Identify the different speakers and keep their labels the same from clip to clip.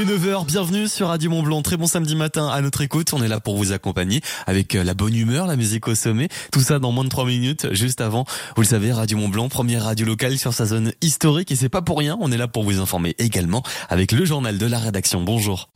Speaker 1: 9 heures, bienvenue sur Radio Mont-Blanc. Très bon samedi matin à notre écoute. On est là pour vous accompagner avec la bonne humeur, la musique au sommet. Tout ça dans moins de 3 minutes, juste avant. Vous le savez, Radio Mont-Blanc, première radio locale sur sa zone historique. Et c'est pas pour rien, on est là pour vous informer également avec le journal de la rédaction. Bonjour.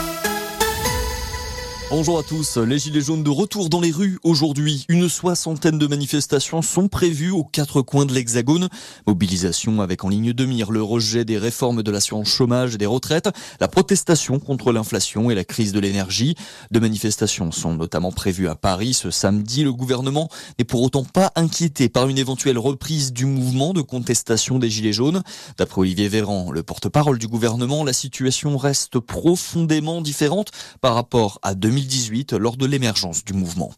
Speaker 2: Bonjour à tous, les Gilets jaunes de retour dans les rues aujourd'hui. Une 60aine de manifestations sont prévues aux 4 coins de l'Hexagone. Mobilisation avec en ligne de mire le rejet des réformes de l'assurance chômage et des retraites, la protestation contre l'inflation et la crise de l'énergie. Deux manifestations sont notamment prévues à Paris ce samedi. Le gouvernement n'est pour autant pas inquiété par une éventuelle reprise du mouvement de contestation des Gilets jaunes. D'après Olivier Véran, le porte-parole du gouvernement, la situation reste profondément différente par rapport à 2018 lors de l'émergence du mouvement.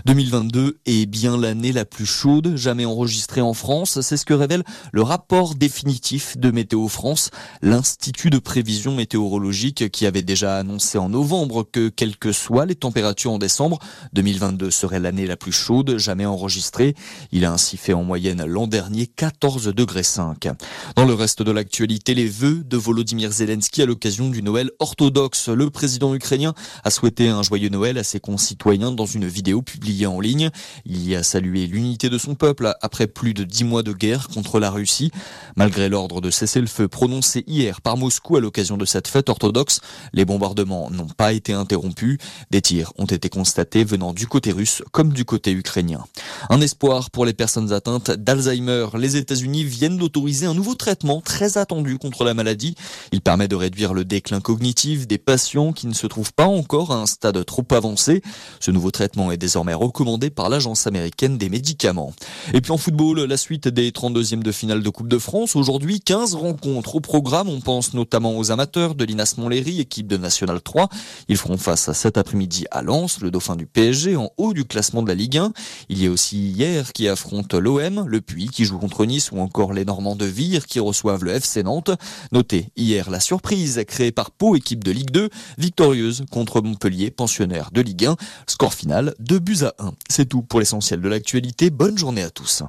Speaker 2: 2022 est bien l'année la plus chaude jamais enregistrée en France. C'est ce que révèle le rapport définitif de Météo France, l'Institut de prévision météorologique qui avait déjà annoncé en novembre que quelles que soient les températures en décembre, 2022 serait l'année la plus chaude jamais enregistrée. Il a ainsi fait en moyenne l'an dernier 14,5 degrés. Dans le reste de l'actualité, les vœux de Volodymyr Zelensky à l'occasion du Noël orthodoxe. Le président ukrainien a souhaité un joyeux Noël à ses concitoyens dans une vidéo publiée en ligne. Il y a salué l'unité de son peuple après plus de 10 mois de guerre contre la Russie. Malgré l'ordre de cessez-le-feu prononcé hier par Moscou à l'occasion de cette fête orthodoxe, les bombardements n'ont pas été interrompus. Des tirs ont été constatés venant du côté russe comme du côté ukrainien. Un espoir pour les personnes atteintes d'Alzheimer. Les États-Unis viennent d'autoriser un nouveau traitement très attendu contre la maladie. Il permet de réduire le déclin cognitif des patients qui ne se trouvent pas encore à un stade trop avancé. Ce nouveau traitement est désormais recommandé par l'Agence américaine des médicaments. Et puis en football, la suite des 32e de finale de Coupe de France. Aujourd'hui, 15 rencontres au programme. On pense notamment aux amateurs de l'Inas Montlhéry, équipe de National 3. Ils feront face à cet après-midi à Lens, le dauphin du PSG, en haut du classement de la Ligue 1. Il y a aussi hier qui affronte l'OM, le Puy qui joue contre Nice ou encore les Normands de Vire qui reçoivent le FC Nantes. Notez hier la surprise créée par Pau, équipe de Ligue 2, victorieuse contre Montpellier, pensionnaire de Ligue 1. Score final 2-1. C'est tout pour l'essentiel de l'actualité. Bonne journée à tous.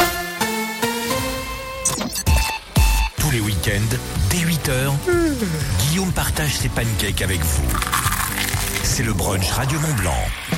Speaker 3: Tous les week-ends, dès 8h, Guillaume partage ses pancakes avec vous. C'est le brunch Radio Mont-Blanc.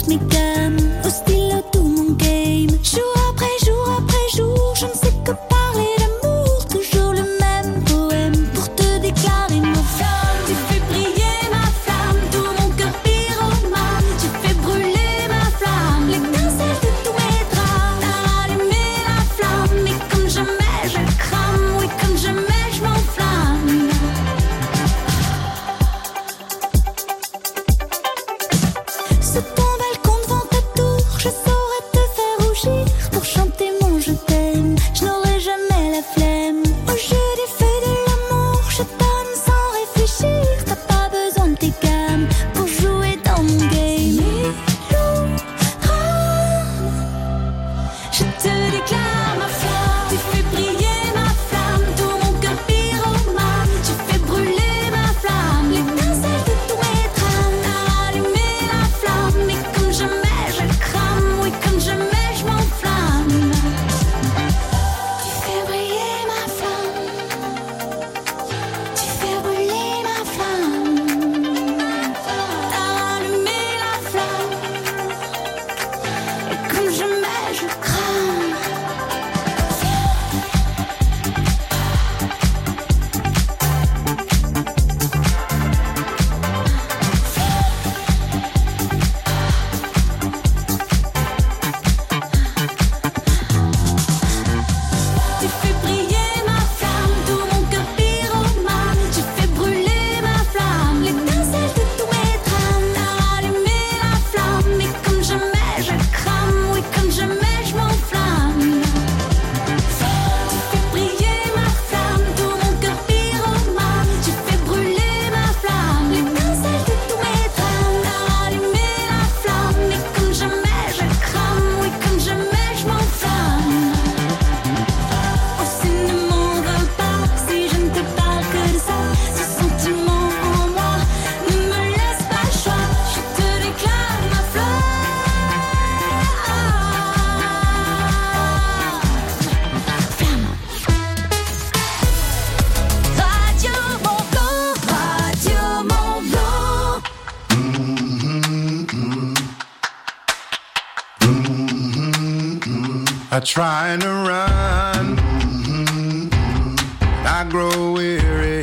Speaker 4: toutes mes gammes, au stylo tout mon game. Jour après jour, je ne sais que parler d'amour. Toujours le même poème pour te déclarer ma flamme. Tu fais briller ma flamme, tout mon cœur pyromane. Tu fais brûler ma flamme, l'étincelle de tous mes drames. T'as allumé la flamme, et comme jamais je crame. Oui, comme jamais je m'enflamme. Sur ton balcon devant ta tour, je saurais te faire rougir. Pour chanter mon je t'aime, je n'aurai jamais la flemme. Au jeu des feux de l'amour, je donne sans réfléchir. T'as pas besoin de tes gammes pour jouer dans mon game. Je te déclare ma flamme. Tu fais briller ma flamme, tout mon cœur pyromane. Tu fais brûler ma flamme, l'étincelle de tous mes drames. T'as allumé la flamme, et comme jamais je crame. Oui, comme jamais je m'enflamme. Tu fais briller ma flamme. Tu fais brûler ma flamme. T'as allumé la flamme, et comme jamais je crame. Tu fais briller ma flamme, tout mon cœur pyromane. Tu fais brûler ma flamme, l'étincelle de tous mes drames. T'as allumé la flamme, et comme jamais je crame. Oui, comme jamais je m'enflamme. Tu fais briller ma flamme, tout mon cœur pyromane. Tu fais brûler ma flamme, l'étincelle de tous mes drames. T'as allumé la flamme, et comme jamais je crame. Oui, comme jamais je m'enflamme. Oh, ne m'en veux pas si je ne te parle que de ça. Ce sentiment en moi ne me laisse pas le choix. Je te déclare ma flamme. Radio Mont Blanc, Radio Mont Blanc.
Speaker 5: I try to run, I grow weary.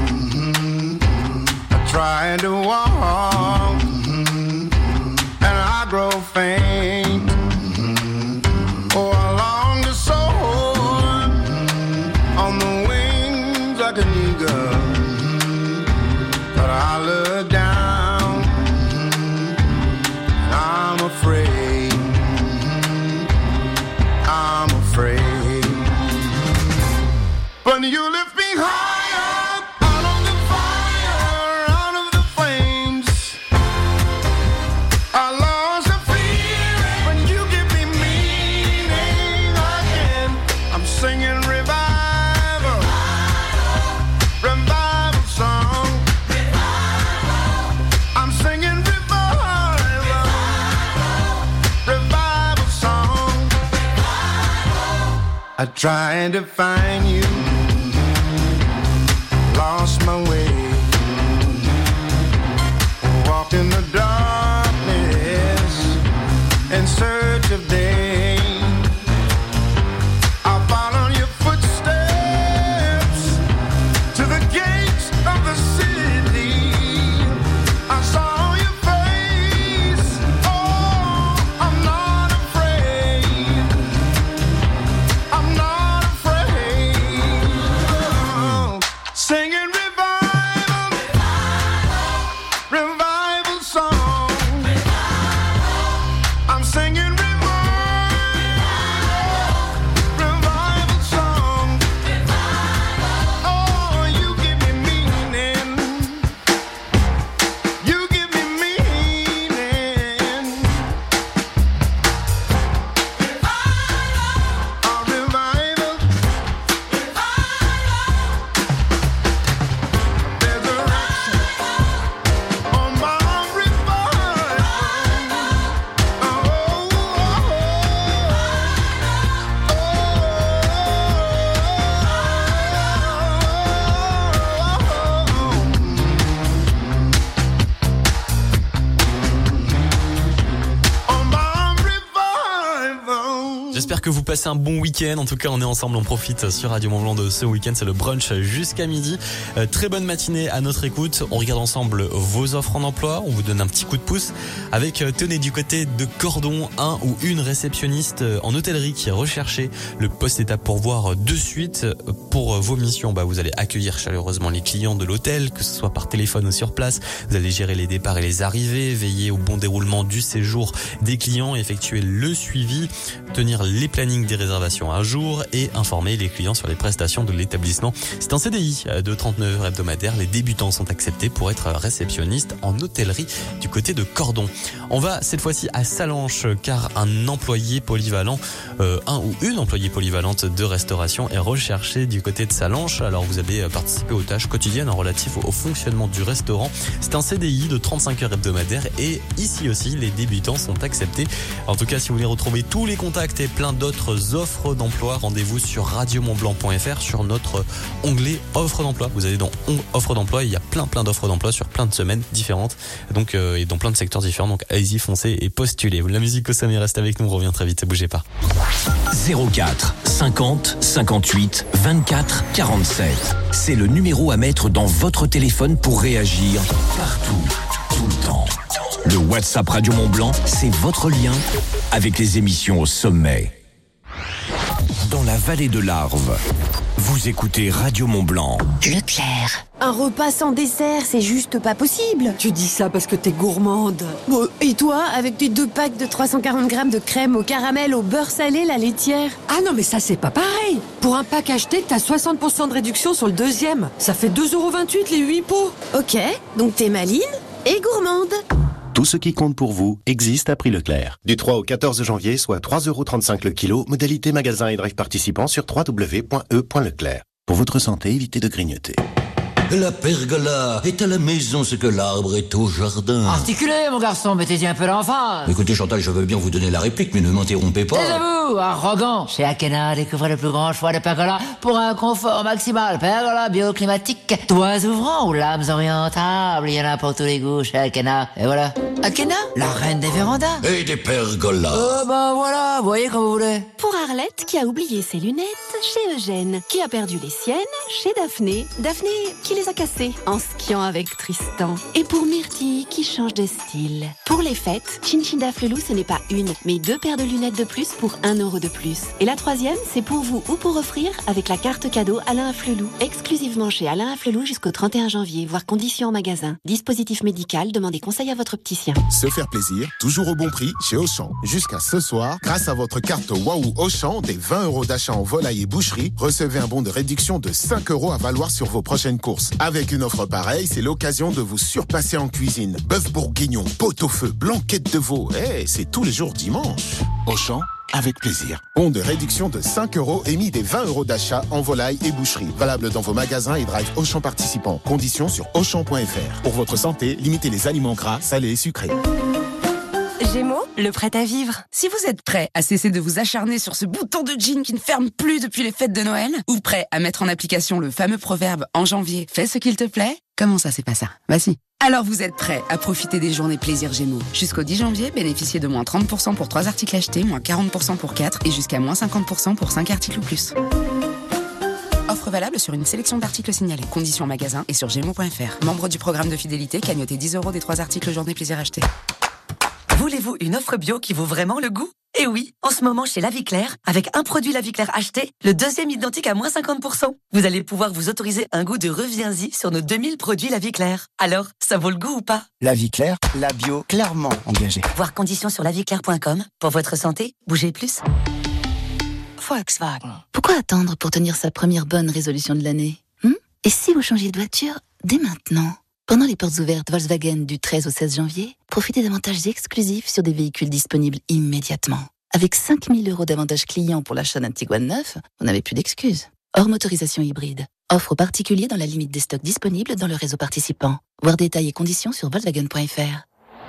Speaker 5: I try to walk, and I grow faint. Oh, I long to soar on the wings like an eagle, but I look down, I'm afraid. I'm afraid. But you lift me higher, out of the fire, out of the flames. I lost the fear when you give me meaning again. I'm singing revival, revival song. I'm singing revival, revival song. I tried to find you, lost my way, walked in the darkness in search of day. I followed your footsteps to the gates of the city. I saw your face, oh, I'm not afraid. I'm not afraid.
Speaker 1: j'espère que vous passez un bon week-end. En tout cas, on est ensemble, on profite sur Radio Mont-Blanc de ce week-end. C'est le brunch jusqu'à midi. Très bonne matinée à notre écoute. On regarde ensemble vos offres en emploi. On vous donne un petit coup de pouce avec, tenez, du côté de Cordon, un ou une réceptionniste en hôtellerie qui est recherchée. Le poste est à pourvoir de suite. Pour vos missions, vous allez accueillir chaleureusement les clients de l'hôtel, que ce soit par téléphone ou sur place. Vous allez gérer les départs et les arrivées, veiller au bon déroulement du séjour des clients, effectuer le suivi, tenir les plannings des réservations à jour et informer les clients sur les prestations de l'établissement. C'est un CDI de 39 heures hebdomadaires. Les débutants sont acceptés pour être réceptionnistes en hôtellerie du côté de Cordon. On va cette fois-ci à Sallanches car un employé polyvalent, un ou une employée polyvalente de restauration est recherché du côté de Sallanches. Alors vous allez participer aux tâches quotidiennes relatives au fonctionnement du restaurant. C'est un CDI de 35 heures hebdomadaires et ici aussi les débutants sont acceptés. En tout cas, si vous voulez retrouver tous les contacts et plein d'autres offres d'emploi, rendez-vous sur radiomontblanc.fr sur notre onglet offres d'emploi. Vous allez dans offres d'emploi, il y a plein d'offres d'emploi sur plein de semaines différentes, donc et dans plein de secteurs différents. Donc allez-y, foncez et postulez. La musique au sommet reste avec nous, on revient très vite, bougez pas.
Speaker 3: 04 50 58 24 47. C'est le numéro à mettre dans votre téléphone pour réagir partout, tout le temps. Le WhatsApp Radio Mont-Blanc, c'est votre lien avec les émissions au sommet. Dans la vallée de l'Arve, vous écoutez Radio Mont-Blanc.
Speaker 6: Leclerc. Un repas sans dessert, c'est juste pas possible.
Speaker 7: Tu dis ça parce que t'es gourmande.
Speaker 6: Et toi, avec tes 2 packs de 340 grammes de crème au caramel, au beurre salé, la laitière?
Speaker 7: Ah non, mais ça, c'est pas pareil. Pour un pack acheté, t'as 60% de réduction sur le deuxième. Ça fait 2,28 € les 8 pots.
Speaker 6: Ok, donc t'es maline et gourmande.
Speaker 8: Tout ce qui compte pour vous existe à prix Leclerc. Du 3 au 14 janvier, soit 3,35 € le kilo, modalité magasin et drive participant sur www.e.leclerc. Pour votre santé, évitez de grignoter.
Speaker 9: La pergola est à la maison ce que l'arbre est au jardin.
Speaker 10: Articulez, mon garçon, mettez-y un peu l'emphase.
Speaker 9: Écoutez, Chantal, je veux bien vous donner la réplique, mais ne m'interrompez pas.
Speaker 10: Taisez-vous, arrogant. Chez Akena, découvrez le plus grand choix de pergola pour un confort maximal. Pergola bioclimatique, toits ouvrants ou lames orientables. Il y en a pour tous les goûts chez Akena. Et voilà. Akena, la reine des vérandas.
Speaker 9: Et des pergolas.
Speaker 10: Voilà, voyez comme vous voulez.
Speaker 11: Pour Arlette, qui a oublié ses lunettes, chez Eugène, qui a perdu les siennes, chez Daphné, qui les a cassées en skiant avec Tristan. Et pour Myrtille, qui change de style. Pour les fêtes, Chinchida Flelou, ce n'est pas une, mais 2 paires de lunettes de plus pour 1 € de plus. Et la troisième, c'est pour vous ou pour offrir avec la carte cadeau Alain Flelou. Exclusivement chez Alain Flelou jusqu'au 31 janvier, voire conditions en magasin. Dispositif médical, demandez conseil à votre opticien.
Speaker 12: Se faire plaisir, toujours au bon prix chez Auchan. Jusqu'à ce soir, grâce à votre carte Waouh Auchan, des 20 € d'achat en volaille et boucherie, recevez un bon de réduction de 5 € à valoir sur vos prochaines courses. Avec une offre pareille, c'est l'occasion de vous surpasser en cuisine. Bœuf bourguignon, pot-au-feu, blanquette de veau, c'est tous les jours dimanche. Auchan, avec plaisir. Bon de réduction de 5 € émis des 20 € d'achat en volaille et boucherie. Valable dans vos magasins et drive Auchan participants. Conditions sur Auchan.fr. Pour votre santé, limitez les aliments gras, salés et sucrés.
Speaker 13: Gémeaux, le prêt à vivre. Si vous êtes prêt à cesser de vous acharner sur ce bouton de jean qui ne ferme plus depuis les fêtes de Noël, ou prêt à mettre en application le fameux proverbe en janvier, fais ce qu'il te plaît, comment ça c'est pas ça? Bah si. Alors vous êtes prêt à profiter des journées plaisir Gémeaux. Jusqu'au 10 janvier, bénéficiez de moins 30% pour 3 articles achetés, moins 40% pour 4 et jusqu'à moins 50% pour 5 articles ou plus. Offre valable sur une sélection d'articles signalés. Conditions en magasin et sur gémeaux.fr. Membre du programme de fidélité, cagnottez 10 € des 3 articles journée plaisir achetés.
Speaker 14: Voulez-vous une offre bio qui vaut vraiment le goût? Eh oui, en ce moment chez La Vie Claire, avec un produit La Vie Claire acheté, le deuxième identique à moins 50%. Vous allez pouvoir vous autoriser un goût de reviens-y sur nos 2000 produits La Vie Claire. Alors, ça vaut le goût ou pas?
Speaker 15: La Vie Claire, la bio clairement engagée.
Speaker 14: Voir conditions sur laviclaire.com. Pour votre santé, bougez plus.
Speaker 16: Volkswagen. Pourquoi attendre pour tenir sa première bonne résolution de l'année? Et si vous changez de voiture dès maintenant? Pendant les portes ouvertes Volkswagen du 13 au 16 janvier, profitez d'avantages exclusifs sur des véhicules disponibles immédiatement. Avec 5 000 € d'avantages clients pour l'achat d'un Tiguan neuf, vous n'avez plus d'excuses. Hors motorisation hybride. Offre aux particuliers dans la limite des stocks disponibles dans le réseau participant. Voir détails et conditions sur Volkswagen.fr.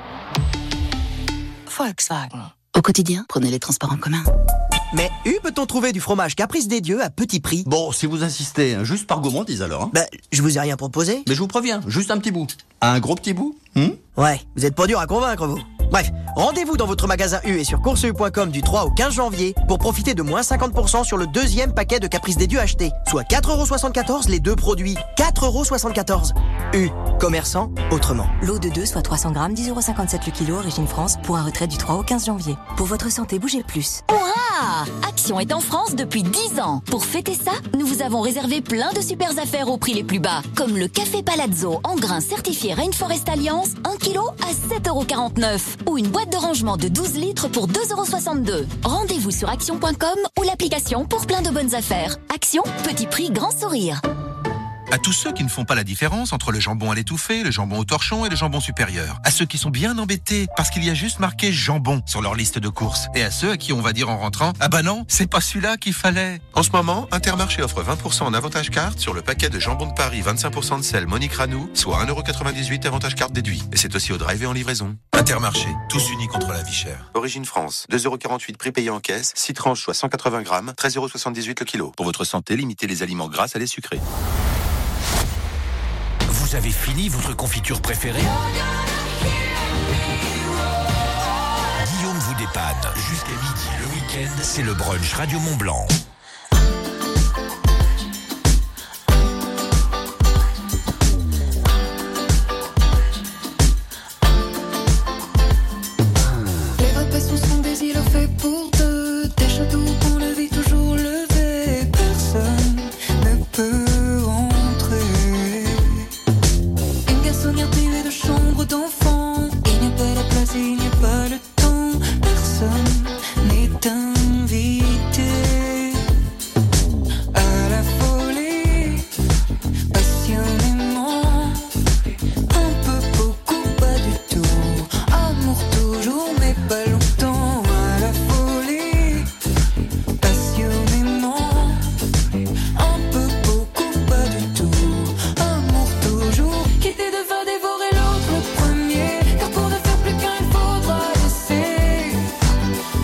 Speaker 16: Volkswagen. Au quotidien, prenez les transports en commun.
Speaker 15: Mais où peut-on trouver du fromage Caprice des Dieux à petit prix?
Speaker 17: Bon, si vous insistez, juste par gourmandise alors.
Speaker 15: Je vous ai rien proposé.
Speaker 17: Mais je vous préviens, juste un petit bout. Un gros petit bout
Speaker 15: Ouais, vous êtes pas dur à convaincre, vous. Bref, rendez-vous dans votre magasin U et sur courseu.com du 3 au 15 janvier pour profiter de moins 50% sur le deuxième paquet de Caprice des Dieux acheté. Soit 4,74€ les deux produits. 4,74€. U. Commerçant autrement.
Speaker 18: Lot de 2, soit 300 grammes, 10,57€ le kilo, origine France, pour un retrait du 3 au 15 janvier. Pour votre santé, bougez le plus.
Speaker 19: Hurrah! Action est en France depuis 10 ans. Pour fêter ça, nous vous avons réservé plein de super affaires au prix les plus bas. Comme le café Palazzo en grains certifié Rainforest Alliance, 1 kg à 7,49€. Ou une boîte de rangement de 12 litres pour 2,62€. Rendez-vous sur action.com ou l'application pour plein de bonnes affaires. Action, petit prix, grand sourire.
Speaker 20: À tous ceux qui ne font pas la différence entre le jambon à l'étouffée, le jambon au torchon et le jambon supérieur. À ceux qui sont bien embêtés parce qu'il y a juste marqué jambon sur leur liste de courses. Et à ceux à qui on va dire en rentrant, ah bah non, c'est pas celui-là qu'il fallait. En ce moment, Intermarché offre 20% en avantage carte sur le paquet de jambon de Paris 25% de sel Monique Ranou, soit 1,98€ avantage carte déduit. Et c'est aussi au drive et en livraison. Intermarché, tous unis contre la vie chère. Origine France, 2,48€ prix payé en caisse, 6 tranches soit 180 grammes, 13,78€ le kilo. Pour votre santé, limitez les aliments gras à les sucrés.
Speaker 3: Vous avez fini votre confiture préférée? Guillaume vous dépanne. Jusqu'à midi le week-end, c'est le brunch Radio Mont-Blanc.
Speaker 4: Les repas sont des îlots faits pour deux, des châteaux qu'on le vit toujours levé. Personne ne peut entrer. Une garçonnière privée de chambre d'enfant. Il n'y a pas la place et il n'y a pas le temps. Personne n'est invité à la folie. Passionnément, un peu, beaucoup, pas du tout. Amour toujours, mais pas longtemps. À la folie, passionnément, un peu, beaucoup, pas du tout. Amour toujours, quitter devant dévorer l'autre le premier. Car pour ne faire plus qu'un, il faudra laisser.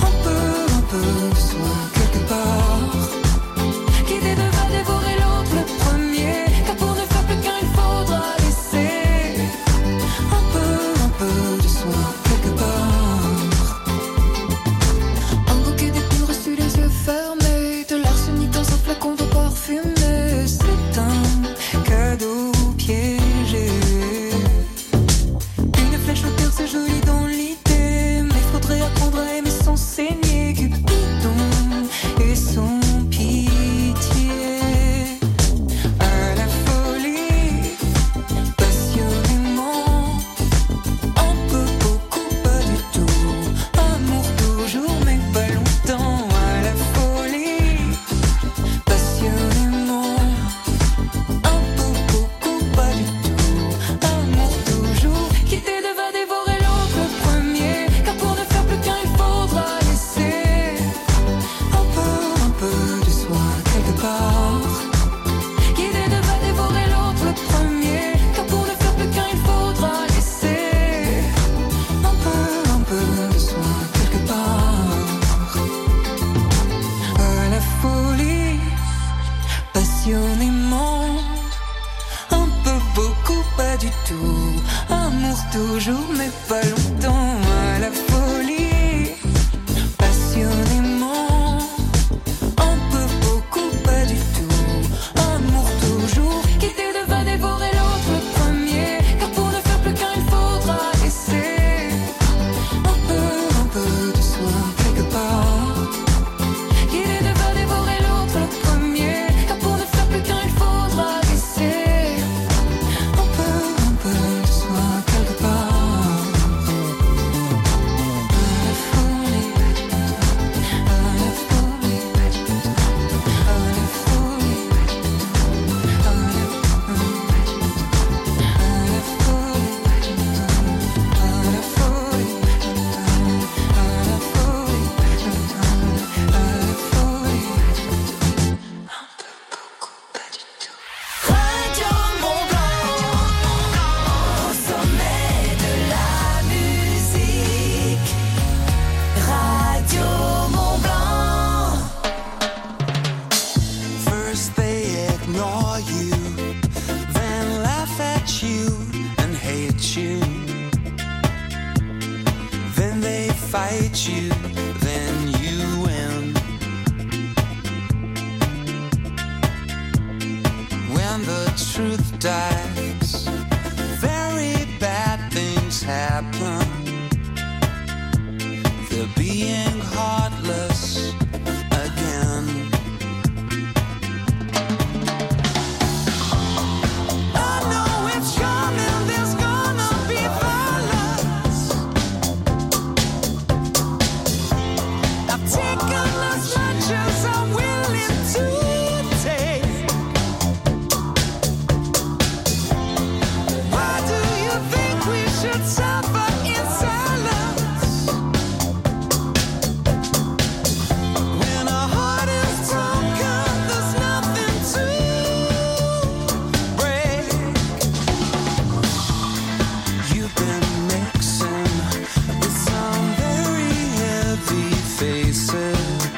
Speaker 21: fight you, then you win. When the truth dies, very bad things happen. They're being heartless again. I know it's coming, there's gonna be violence. I've taken as much as I'm willing to take. Why do you think we should suffer in silence? When our heart is broken, there's nothing to break. You've been mixing with some very heavy faces.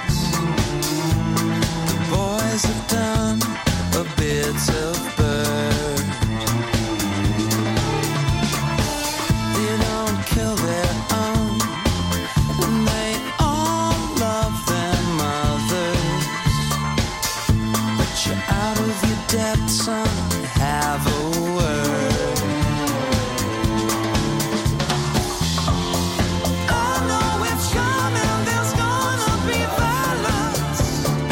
Speaker 21: The boys have done a bit of bird. They don't kill their own, and they all love their mothers. But you're out of your depth, son, have a word. I know it's coming, there's gonna be violence.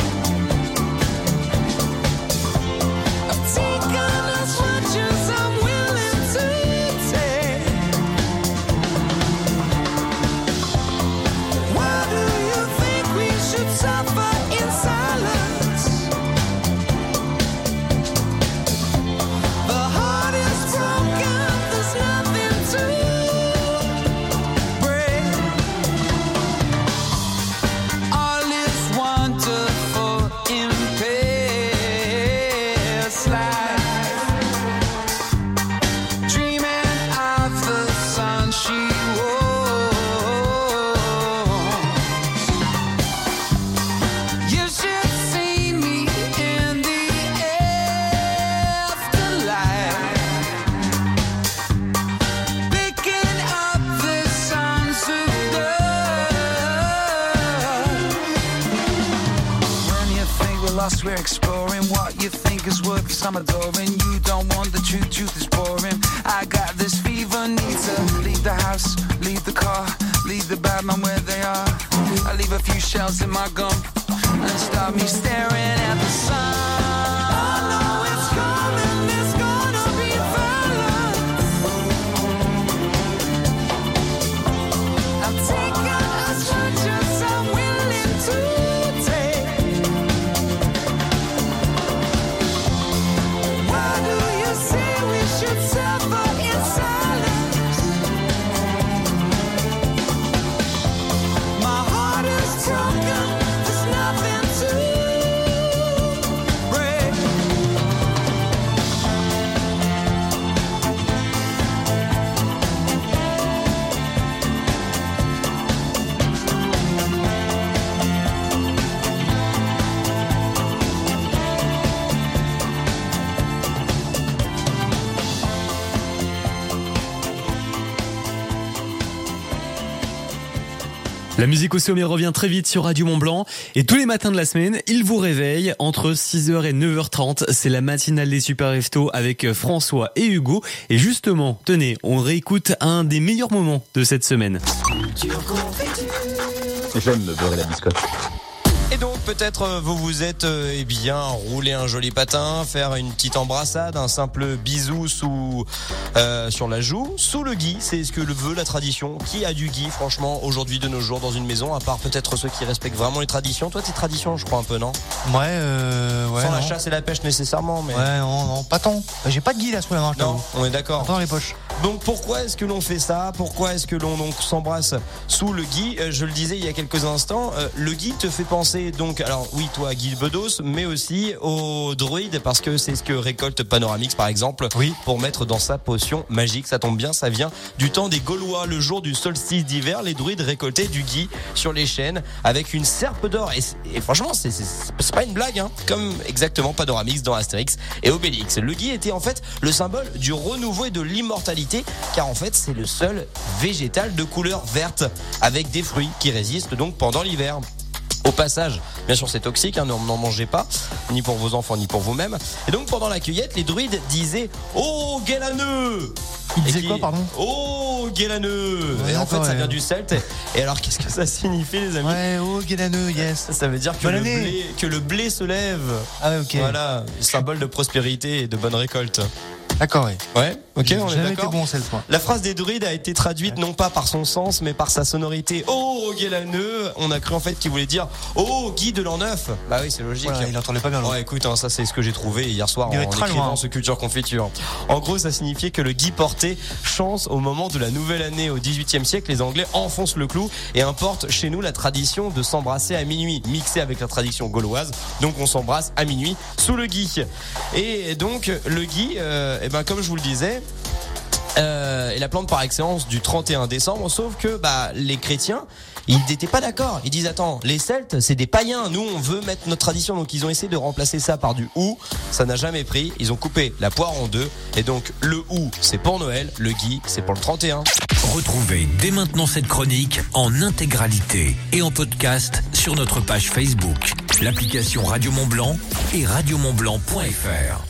Speaker 21: I've taken as much as I'm willing to take. Why do you think we should suffer in silence? The heart is broken, there's nothing to break. All is wonderful in past life. Dreaming of the sun she wore. You should see me in the afterlife, picking up the songs of love. When you think we're lost, we're exploring what you think is worth some adoring. You don't want the truth, truth is boring. I got this fever, need to leave the house, leave the car, leave the bad man where they are. I leave a few shells in my gum and stop me staring at the sun. I know it's coming, there's gonna be violence. I've taken as much as I'm willing to take. Why do you say we should suffer in silence? My heart is broken, there's nothing to break.
Speaker 1: La musique au sommet revient très vite sur Radio Mont-Blanc et tous les matins de la semaine, il vous réveille entre 6h et 9h30. C'est la matinale des Super Restos avec François et Hugo. Et justement, tenez, on réécoute un des meilleurs moments de cette semaine.
Speaker 22: J'aime me beurrer la biscotte.
Speaker 23: Et donc peut-être vous vous êtes roulé un joli patin, faire une petite embrassade, un simple bisou sur la joue, sous le gui, c'est ce que le veut la tradition. Qui a du gui franchement aujourd'hui de nos jours dans une maison, à part peut-être ceux qui respectent vraiment les traditions. Toi, tes traditions, je crois un peu, non?
Speaker 22: Ouais,
Speaker 23: Sans la chasse et la pêche nécessairement, mais...
Speaker 22: Ouais, non, pas tant. J'ai pas de gui là sous la main, je
Speaker 23: Non,
Speaker 22: t'avoue.
Speaker 23: on est d'accord.
Speaker 22: Dans les poches.
Speaker 23: Donc pourquoi est-ce que l'on fait ça? Pourquoi est-ce que l'on donc s'embrasse sous le gui? Je le disais il y a quelques instants, le gui te fait penser penser donc, alors oui, toi Guy Bedos, mais aussi aux druides, parce que c'est ce que récolte Panoramix par exemple, pour mettre dans sa potion magique. Ça tombe bien, ça vient du temps des Gaulois. Le jour du solstice d'hiver, les druides récoltaient du gui sur les chênes avec une serpe d'or. Et franchement, c'est pas une blague, hein, comme exactement Panoramix dans Astérix et Obélix. Le gui était en fait le symbole du renouveau et de l'immortalité, car en fait c'est le seul végétal de couleur verte avec des fruits qui résistent donc pendant l'hiver. Au passage, bien sûr c'est toxique, hein, n'en mangez pas, ni pour vos enfants ni pour vous-même. Et donc pendant la cueillette, les druides disaient « Oh, Guélaneux !»
Speaker 22: Ils disaient quoi, pardon ?
Speaker 23: Oh, Guélaneux ! Et en fait ça vient du celte. Et alors qu'est-ce que ça signifie, les amis ?
Speaker 22: Ouais, oh, Guélaneux, yes.
Speaker 23: Ça veut dire que le blé se lève.
Speaker 22: Ah ouais, ok.
Speaker 23: Voilà, symbole de prospérité et de bonne récolte.
Speaker 22: D'accord, oui.
Speaker 23: Ouais, ok, on est
Speaker 22: jamais
Speaker 23: d'accord.
Speaker 22: été bon celle fois.
Speaker 23: La phrase des druides a été traduite non pas par son sens, mais par sa sonorité. Oh, Guélaneux. On a cru en fait qu'il voulait dire oh, Guy de l'an 9. Bah oui, c'est logique.
Speaker 22: Voilà, il entendait pas bien.
Speaker 23: Ouais, écoute, hein, ça c'est ce que j'ai trouvé hier soir en écrivant ce Culture Confiture. En gros, ça signifiait que le Guy portait chance au moment de la nouvelle année. Au XVIIIe siècle, les Anglais enfoncent le clou et importent chez nous la tradition de s'embrasser à minuit, mixée avec la tradition gauloise. Donc on s'embrasse à minuit sous le Guy. Et donc le Guy, comme je vous le disais, est la plante par excellence du 31 décembre, sauf que les chrétiens, ils n'étaient pas d'accord. Ils disent attends, les Celtes c'est des païens, nous on veut mettre notre tradition, donc ils ont essayé de remplacer ça par du hou. Ça n'a jamais pris, ils ont coupé la poire en deux, et donc le hou c'est pour Noël, le Guy c'est pour le 31.
Speaker 3: Retrouvez dès maintenant cette chronique en intégralité et en podcast sur notre page Facebook, l'application Radio Mont-Blanc et radiomontblanc.fr.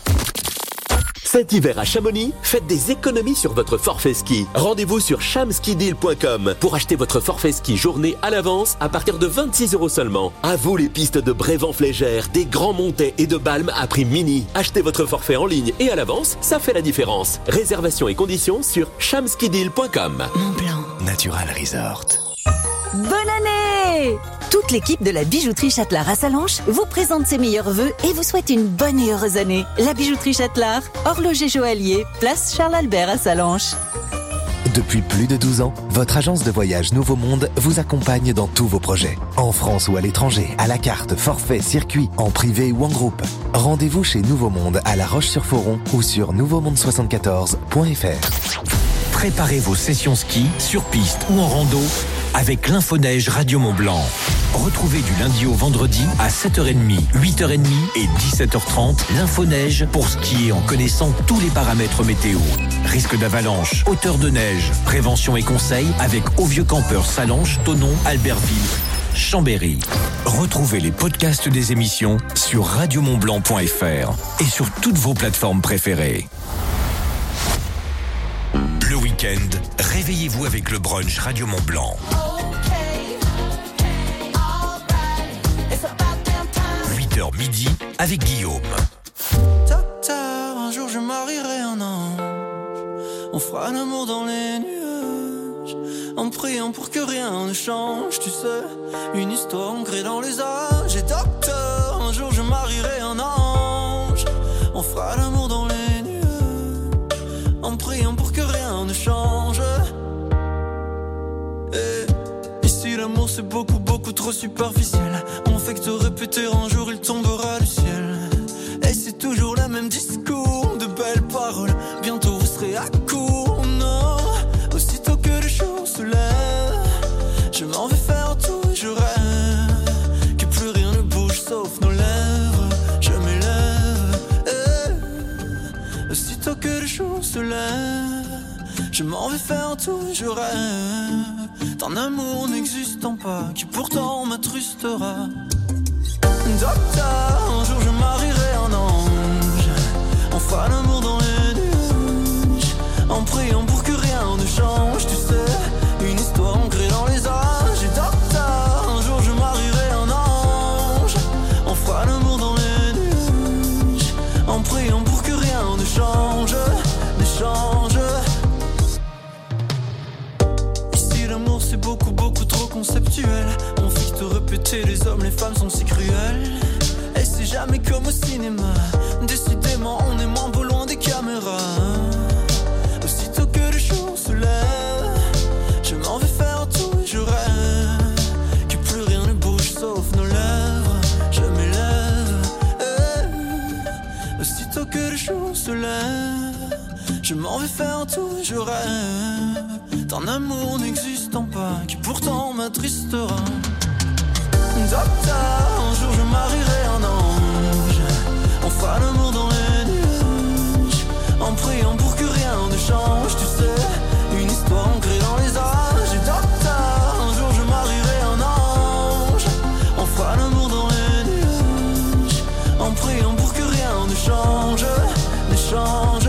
Speaker 2: Cet hiver à Chamonix, faites des économies sur votre forfait ski. Rendez-vous sur chamskideal.com pour acheter votre forfait ski journée à l'avance à partir de 26 € seulement. À vous les pistes de Brévent-Flégère, des Grands Montets et de Balme à prix mini. Achetez votre forfait en ligne et à l'avance, ça fait la différence. Réservation et conditions sur chamskideal.com.
Speaker 16: Mont-Blanc.
Speaker 2: Natural Resort.
Speaker 5: Bonne année! Toute l'équipe de la bijouterie Châtelard à Sallanches vous présente ses meilleurs vœux et vous souhaite une bonne et heureuse année. La bijouterie Châtelard, horloger joaillier, place Charles-Albert à Sallanches.
Speaker 7: Depuis plus de 12 ans, votre agence de voyage Nouveau Monde vous accompagne dans tous vos projets. En France ou à l'étranger, à la carte, forfait, circuit, en privé ou en groupe. Rendez-vous chez Nouveau Monde à La Roche-sur-Foron ou sur nouveaumonde74.fr.
Speaker 3: Préparez vos sessions ski, sur piste ou en rando avec l'Infoneige Radio Mont-Blanc. Retrouvez du lundi au vendredi à 7h30, 8h30 et 17h30 l'Infoneige pour skier en connaissant tous les paramètres météo. Risque d'avalanche, hauteur de neige, prévention et conseils avec Au Vieux Campeur Sallanches, Thonon, Albertville, Chambéry. Retrouvez les podcasts des émissions sur radiomontblanc.fr et sur toutes vos plateformes préférées. Le week-end, réveillez-vous avec le brunch Radio Mont-Blanc. 8h midi avec Guillaume.
Speaker 24: Docteur, un jour je marierai un ange. On fera l'amour dans les nuages, en priant pour que rien ne change. Tu sais, une histoire ancrée dans les âges. Et docteur, un jour je marierai un ange. On fera l'amour dans les nuages, en priant pour que rien ne change. Et ici l'amour c'est beaucoup trop superficiel. On fait que te répéter un jour il tombera du ciel. Et c'est toujours le même discours, de belles paroles. Bientôt vous serez à court, non. Aussitôt que le jour se lève, je m'en vais faire tout et je rêve que plus rien ne bouge sauf nos lèvres. Je m'élève, aussitôt que le jour se lève, je m'en vais faire tout et je rêve d'un amour n'existant pas qui pourtant m'attrustera. Docteur, un jour je marierai un ange. On fera l'amour dans les nuages, en priant pour que rien ne change. Tu sais, une histoire ancrée dans les âges. Et docteur, un jour je marierai un ange. On fera l'amour dans les nuages, en priant pour que rien ne change, ne change. Ici l'amour c'est beaucoup trop conceptuel. On fait que te répéter, les hommes, les femmes sont si cruels. Et c'est jamais comme au cinéma. Décidément on est moins beau loin des caméras. Aussitôt que le jour se lève, je m'en vais faire tout et je rêve que plus rien ne bouge sauf nos lèvres. Je m'en vais faire tout, je rêve d'un amour n'existant pas, qui pourtant m'attristera. Docteur, un jour je marierai un ange. On fera l'amour dans les nuages, en priant pour que rien ne change. Tu sais, une histoire ancrée dans les âges. Et docteur, un jour je marierai un ange. On fera l'amour dans les nuages, en priant pour que rien ne change, ne change.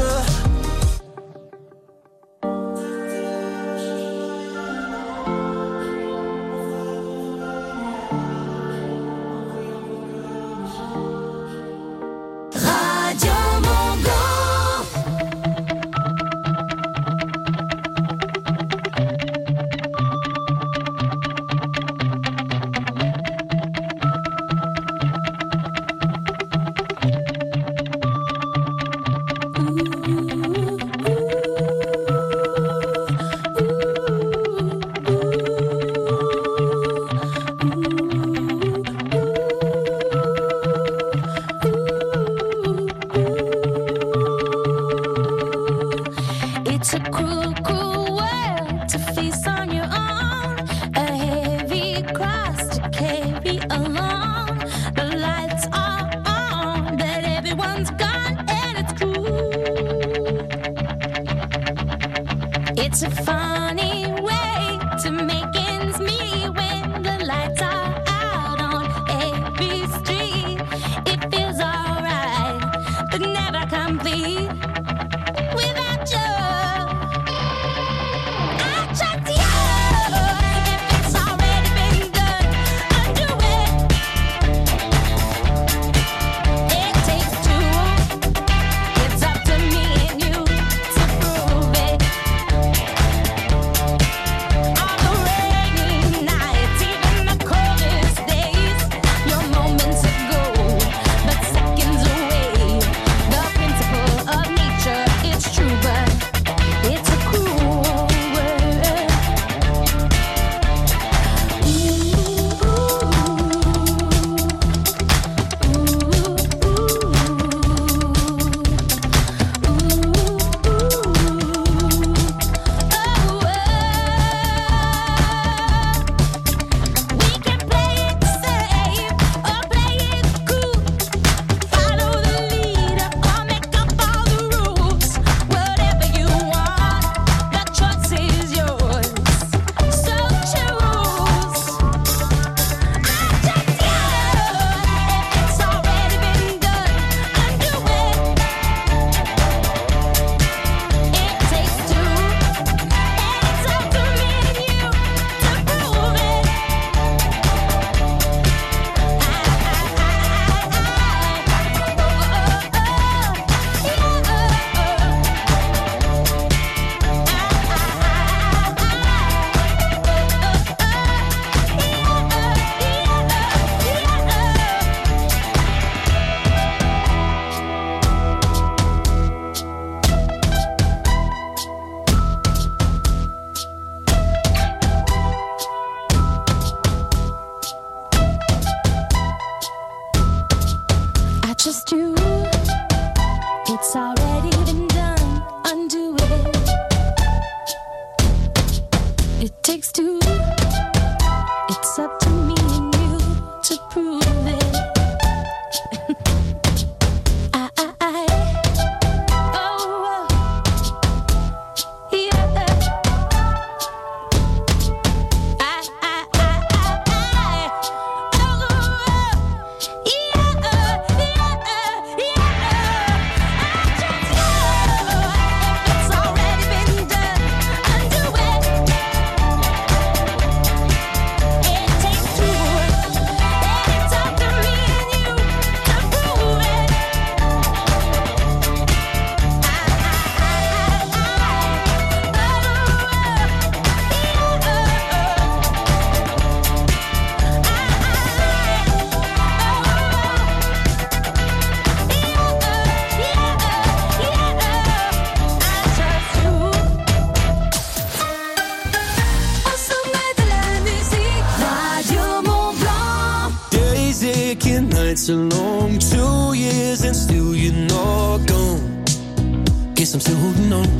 Speaker 24: nights are long, 2 years and still you're not gone. Guess I'm still holding on.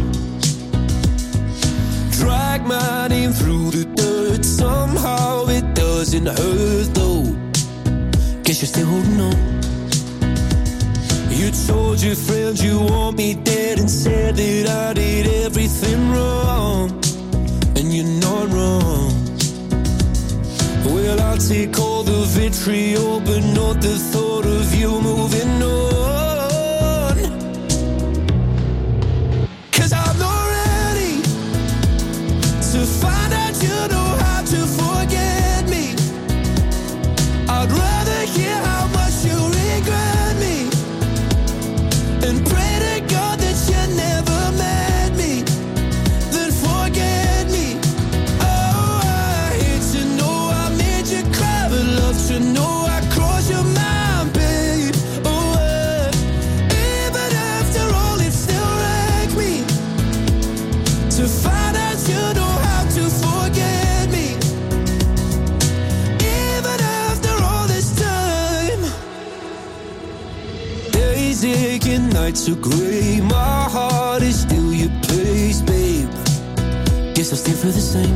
Speaker 24: Drag my name through the dirt. Somehow it doesn't hurt though. Guess you're still holding on. You told your friends you want me dead and said that I did everything wrong. And you're not wrong. Well, I'll take all the vitriol, but not the thought of you moving on. 'Cause I'm not ready to find out you know how to forget me. I'd rather hear how much you regret me and pray to God that you never met me, then forget me. Oh, I hate to know I made you cry, but love to know I crossed your mind, babe. Oh, even after all, it still wrecks me to find out you know how to forget me. Even after all this time, days aching, nights are grey. My heart is still your place, babe. Guess I still feel the same.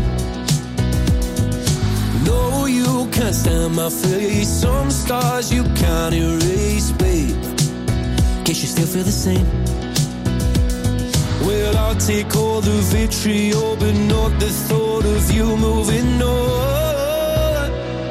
Speaker 24: No, you can't stand my face. Some stars you can't erase, babe. Guess you still feel the same. Well, I'll take all the vitriol, but not the thought of you moving on.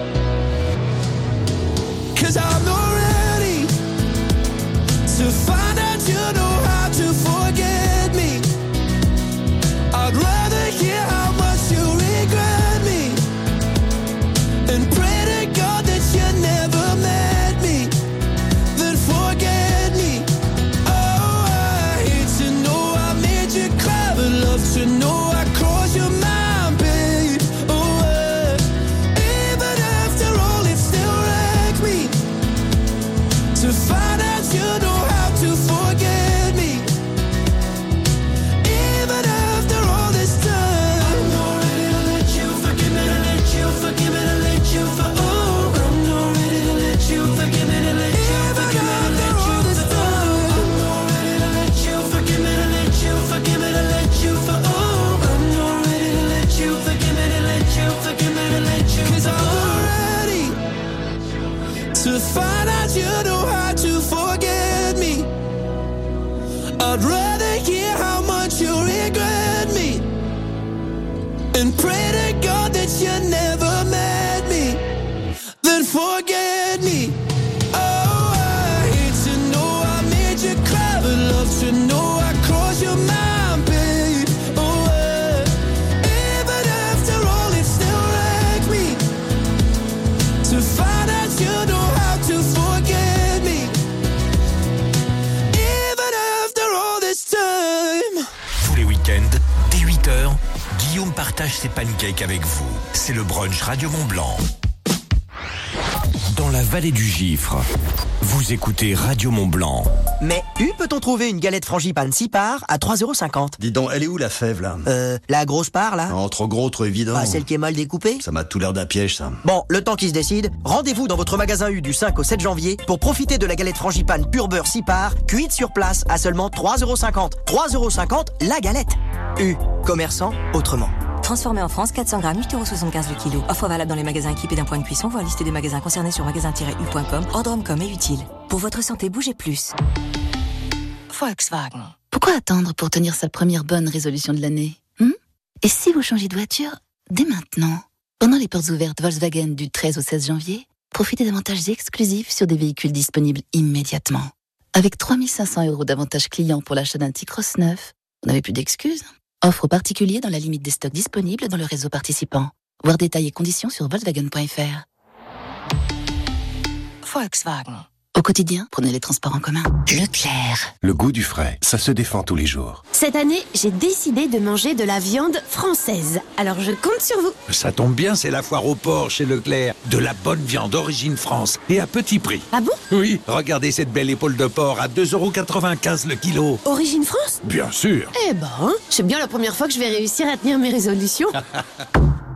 Speaker 24: 'Cause I'm not ready to find out you know how to forget me. I'd rather hear how much you regret me and pray to God that you never met me, then forget me. Oh, I hate to know I made you cry, but love to know I crossed your mind, babe. Oh, even after all, it still wrecks me to find out you know how to forget me. Even after all this time, I'm not ready to let you forgive me, to let you forgive me, to let you for. Oh, I'm not ready to let you forgive me, to let you forgive me, to let you for. I'm not ready to let you forgive me, to let you forgive me, to let you for. Oh, I'm not ready to let you forgive me, to let you forgive me, to let you. 'Cause I'm not ready to find out you know how to forget me. I'd rather hear how much you regret me and pray to God that you never met me, then forget me. Oh, I hate to know I made you cry, but love to know I crossed your mind, babe. Oh, even after all, it still wrecks me to find out you know how to forget me. Even after all this time.
Speaker 3: Tous les week-ends, dès 8h, Guillaume partage ses pancakes avec vous. C'est le brunch Radio Mont-Blanc. Dans la vallée du Gifre, vous écoutez Radio Mont-Blanc.
Speaker 15: Mais peut-on trouver une galette frangipane 6 parts à 3,50 €?
Speaker 17: Dis donc, elle est où la fève là?
Speaker 15: La grosse part là?
Speaker 17: Non, trop gros, trop évident.
Speaker 15: Bah, celle qui est mal découpée?
Speaker 17: Ça m'a tout l'air d'un piège ça.
Speaker 15: Bon, le temps qui se décide, rendez-vous dans votre magasin U du 5 au 7 janvier pour profiter de la galette frangipane pur beurre 6 parts, cuite sur place à seulement 3,50 €. 3,50 € la galette. U, commerçant autrement.
Speaker 18: Transformé en France, 400 grammes, 8,75 € le kilo. Offre valable dans les magasins équipés d'un point de cuisson. Voir liste des magasins concernés sur magasin-u.com. Ordre Homecom est utile. Pour votre santé, bougez plus.
Speaker 16: Volkswagen. Pourquoi attendre pour tenir sa première bonne résolution de l'année? Et si vous changez de voiture dès maintenant? Pendant les portes ouvertes Volkswagen du 13 au 16 janvier, profitez d'avantages exclusifs sur des véhicules disponibles immédiatement. Avec 3 500 € d'avantages clients pour l'achat d'un T-Cross neuf, vous n'avez plus d'excuses. Offre aux particuliers dans la limite des stocks disponibles dans le réseau participant. Voir détails et conditions sur Volkswagen.fr.
Speaker 18: Volkswagen.
Speaker 16: Au quotidien, prenez les transports en commun.
Speaker 18: Leclerc.
Speaker 6: Le goût du frais, ça se défend tous les jours.
Speaker 8: Cette année, j'ai décidé de manger de la viande française. Alors je compte sur vous.
Speaker 9: Ça tombe bien, c'est la foire au porc chez Leclerc. De la bonne viande d'origine France et à petit prix.
Speaker 8: Ah bon?
Speaker 9: Oui, regardez cette belle épaule de porc à 2,95 € le kilo.
Speaker 8: Origine France?
Speaker 9: Bien sûr.
Speaker 8: Eh ben, c'est bien la première fois que je vais réussir à tenir mes résolutions.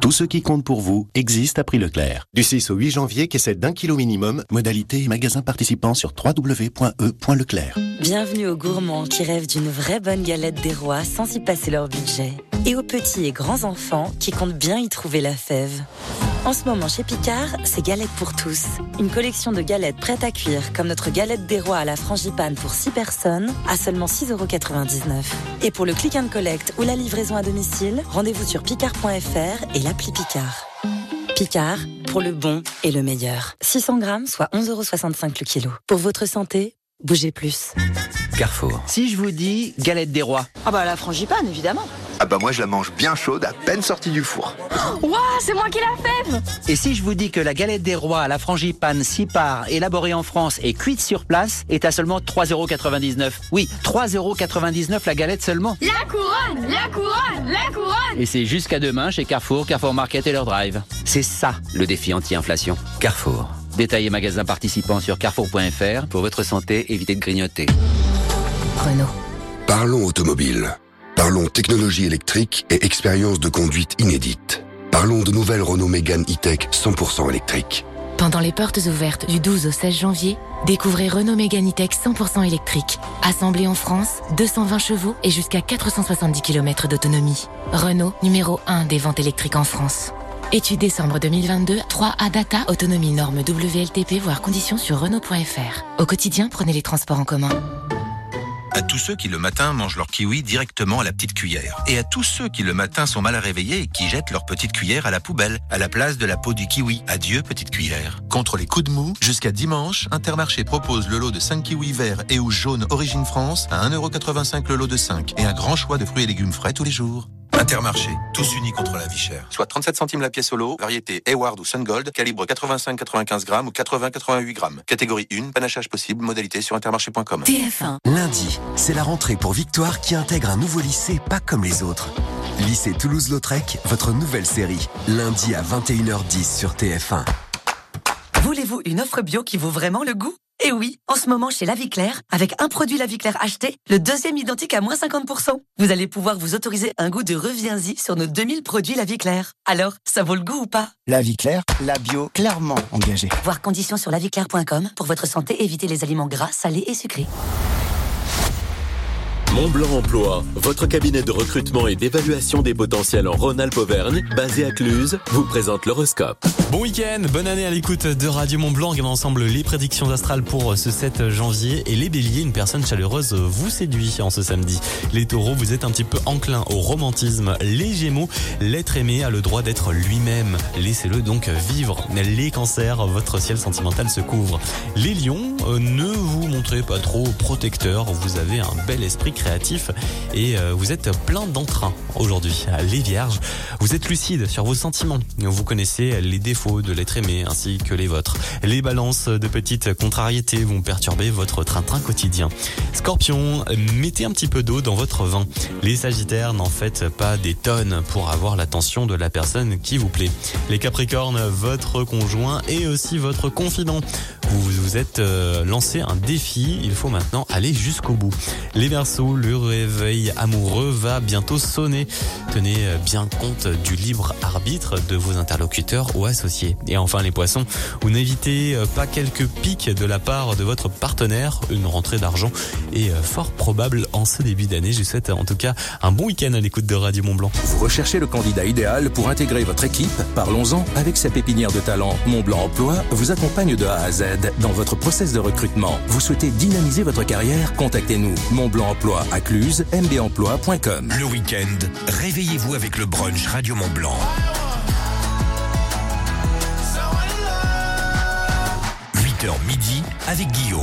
Speaker 6: Tout ce qui compte pour vous existe à prix Leclerc. Du 6 au 8 janvier, caissette d'1 kilo minimum, modalité et magasin participant sur www.e.leclerc.
Speaker 14: Bienvenue aux gourmands qui rêvent d'une vraie bonne galette des rois sans y passer leur budget. Et aux petits et grands enfants qui comptent bien y trouver la fève. En ce moment chez Picard, c'est galette pour tous. Une collection de galettes prêtes à cuire comme notre galette des rois à la frangipane pour 6 personnes à seulement 6,99 €. Et pour le click and collect ou la livraison à domicile, rendez-vous sur picard.fr et l'appli Picard. Picard, pour le bon et le meilleur. 600 grammes, soit 11,65 € le kilo. Pour votre santé, bougez plus.
Speaker 10: Carrefour.
Speaker 11: Si je vous dis galette des rois.
Speaker 12: Ah bah la frangipane, évidemment.
Speaker 10: Ah bah moi je la mange bien chaude, à peine sortie du four.
Speaker 12: Waouh, c'est moi qui la fève.
Speaker 11: Et si je vous dis que la galette des rois à la frangipane 6 parts, élaborée en France et cuite sur place, est à seulement 3,99 €. Oui, 3,99 € la galette seulement.
Speaker 12: La couronne, la couronne, la couronne.
Speaker 11: Et c'est jusqu'à demain chez Carrefour, Carrefour Market et leur drive. C'est ça le défi anti-inflation.
Speaker 10: Carrefour.
Speaker 11: Détails et magasins participants sur carrefour.fr. Pour votre santé, évitez de grignoter.
Speaker 19: Renault.
Speaker 13: Parlons automobile. Parlons technologie électrique et expérience de conduite inédite. Parlons de nouvelles Renault Mégane E-Tech 100% électrique.
Speaker 25: Pendant les portes ouvertes du 12 au 16 janvier, découvrez Renault Mégane E-Tech 100% électrique. Assemblé en France, 220 chevaux et jusqu'à 470 km d'autonomie. Renault, numéro 1 des ventes électriques en France. Étude décembre 2022, 3A Data, autonomie norme WLTP, voire conditions sur Renault.fr. Au quotidien, prenez les transports en commun.
Speaker 20: À tous ceux qui le matin mangent leur kiwi directement à la petite cuillère. Et à tous ceux qui le matin sont mal réveillés et qui jettent leur petite cuillère à la poubelle, à la place de la peau du kiwi. Adieu petite cuillère. Contre les coups de mou, jusqu'à dimanche, Intermarché propose le lot de 5 kiwis verts et ou jaunes Origine France à 1,85 € le lot de 5 et un grand choix de fruits et légumes frais tous les jours. Intermarché, tous unis contre la vie chère. Soit 37 centimes la pièce au lot, variété Hayward ou Sungold, calibre 85-95 grammes ou 80-88 grammes. Catégorie 1, panachage possible, modalité sur intermarché.com.
Speaker 26: TF1. Lundi, c'est la rentrée pour Victoire qui intègre un nouveau lycée pas comme les autres. Lycée Toulouse-Lautrec, votre nouvelle série. Lundi à 21h10 sur TF1.
Speaker 14: Voulez-vous une offre bio qui vaut vraiment le goût ? Et oui, en ce moment chez La Vie Claire, avec un produit La Vie Claire acheté, le deuxième identique à moins 50%. Vous allez pouvoir vous autoriser un goût de reviens-y sur nos 2000 produits La Vie Claire. Alors, ça vaut le goût ou pas ?
Speaker 27: La Vie Claire, la bio clairement engagée.
Speaker 14: Voir conditions sur laviclaire.com. Pour votre santé, évitez les aliments gras, salés et sucrés.
Speaker 2: Montblanc Emploi, votre cabinet de recrutement et d'évaluation des potentiels en Rhône-Alpes-Auvergne, basé à Cluses, vous présente l'horoscope.
Speaker 1: Bon week-end, bonne année à l'écoute de Radio Montblanc. Regardons ensemble les prédictions astrales pour ce 7 janvier. Et les béliers, une personne chaleureuse vous séduit en ce samedi. Les taureaux, vous êtes un petit peu enclin au romantisme. Les gémeaux, l'être aimé a le droit d'être lui-même. Laissez-le donc vivre. Les cancers, votre ciel sentimental se couvre. Les lions, ne vous montrez pas trop protecteur. Vous avez un bel esprit créatif et vous êtes plein d'entrain aujourd'hui. Les vierges, vous êtes lucide sur vos sentiments. Vous connaissez les défauts de l'être aimé ainsi que les vôtres. Les balances, de petites contrariétés vont perturber votre train-train quotidien. Scorpion, mettez un petit peu d'eau dans votre vin. Les sagittaires, n'en faites pas des tonnes pour avoir l'attention de la personne qui vous plaît. Les capricornes, votre conjoint et aussi votre confident. Vous vous êtes lancé un défi, il faut maintenant aller jusqu'au bout. Les verseaux, le réveil amoureux va bientôt sonner. Tenez bien compte du libre arbitre de vos interlocuteurs ou associés. Et enfin les poissons, vous n'évitez pas quelques pics de la part de votre partenaire. Une rentrée d'argent est fort probable en ce début d'année. Je vous souhaite en tout cas un bon week-end à l'écoute de Radio Montblanc.
Speaker 28: Vous recherchez le candidat idéal pour intégrer votre équipe ? Parlons-en. Avec sa pépinière de talent, Montblanc Emploi vous accompagne de A à Z dans votre process de recrutement. Vous souhaitez dynamiser votre carrière ? Contactez-nous. Montblanc Emploi à Cluses, mbemploi.com.
Speaker 3: Le week-end, réveillez-vous avec le brunch Radio Montblanc. 8h midi avec Guillaume.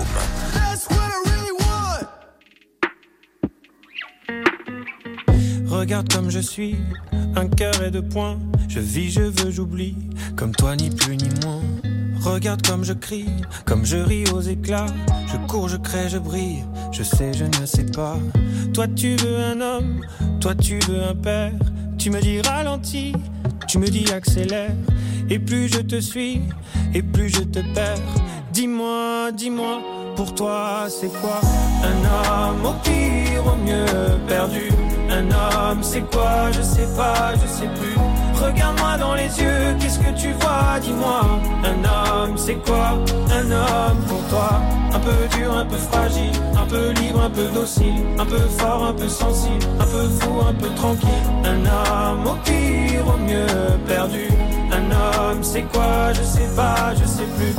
Speaker 24: Regarde comme je suis, un cœur et 2 points. Je vis, je veux, j'oublie, comme toi ni plus ni moins. Regarde comme je crie, comme je ris aux éclats. Je cours, je crée, je brille, je sais, je ne sais pas. Toi tu veux un homme, toi tu veux un père. Tu me dis ralentis, tu me dis accélère. Et plus je te suis, et plus je te perds. Dis-moi, dis-moi, pour toi c'est quoi un homme, au pire, au mieux perdu? Un homme c'est quoi? Je sais pas, je sais plus. Regarde-moi dans les yeux, qu'est-ce que tu vois, dis-moi. Un homme, c'est quoi un homme pour toi? Un peu dur, un peu fragile, un peu libre, un peu docile, un peu fort, un peu sensible, un peu fou, un peu tranquille. Un homme au pire, au mieux perdu. Un homme, c'est quoi? Je sais pas, je sais plus.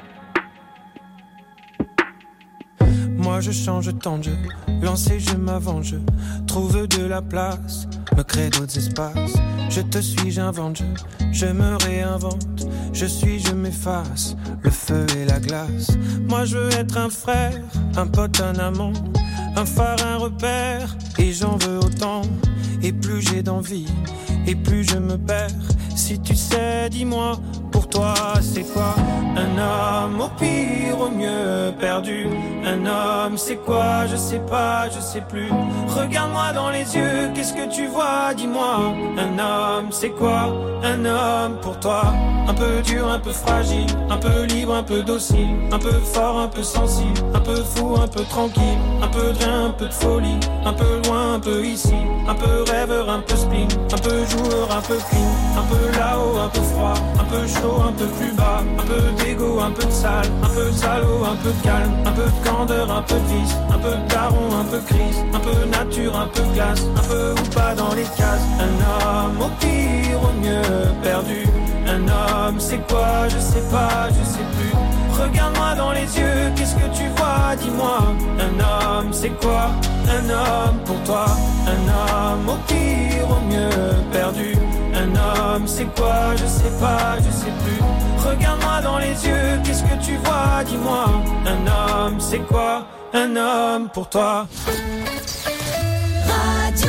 Speaker 24: Moi je change tant de jeu, lancer je m'avance, je trouve de la place, me crée d'autres espaces. Je te suis, j'invente, je me réinvente, je suis, je m'efface, le feu et la glace. Moi je veux être un frère, un pote, un amant, un phare, un repère, et j'en veux autant. Et plus j'ai d'envie, et plus je me perds. Si tu sais, dis-moi, pour toi c'est quoi un homme? Au pire, au mieux perdu. Un homme, c'est quoi? Je sais pas, je sais plus. Regarde-moi dans les yeux, qu'est-ce que tu vois? Dis-moi. Un homme, c'est quoi un homme pour toi? Un peu dur, un peu fragile, un peu libre, un peu docile, un peu fort, un peu sensible, un peu fou, un peu tranquille, un peu de rien, un peu de folie, un peu loin, un peu ici, un peu rêveur, un peu spleen, un peu joueur, un peu clean, un peu là-haut, un peu froid, un peu chaud, un peu plus bas, un peu d'ego, un peu de sale, un peu de salaud, un peu de calme, un peu de candeur, un peu de vice, un peu de daron, un peu crise, un peu nature, un peu glace, un peu ou pas dans les cases. Un homme au pire, au mieux perdu. Un homme, c'est quoi? Je sais pas, je sais plus. Regarde-moi dans les yeux, qu'est-ce que tu vois? Dis-moi. Un homme, c'est quoi un homme pour toi? Un homme au pire, au mieux perdu. Un homme, c'est quoi? Je sais pas, je sais plus. Regarde-moi dans les yeux, qu'est-ce que tu vois? Dis-moi. Un homme, c'est quoi un homme pour toi?
Speaker 12: Radio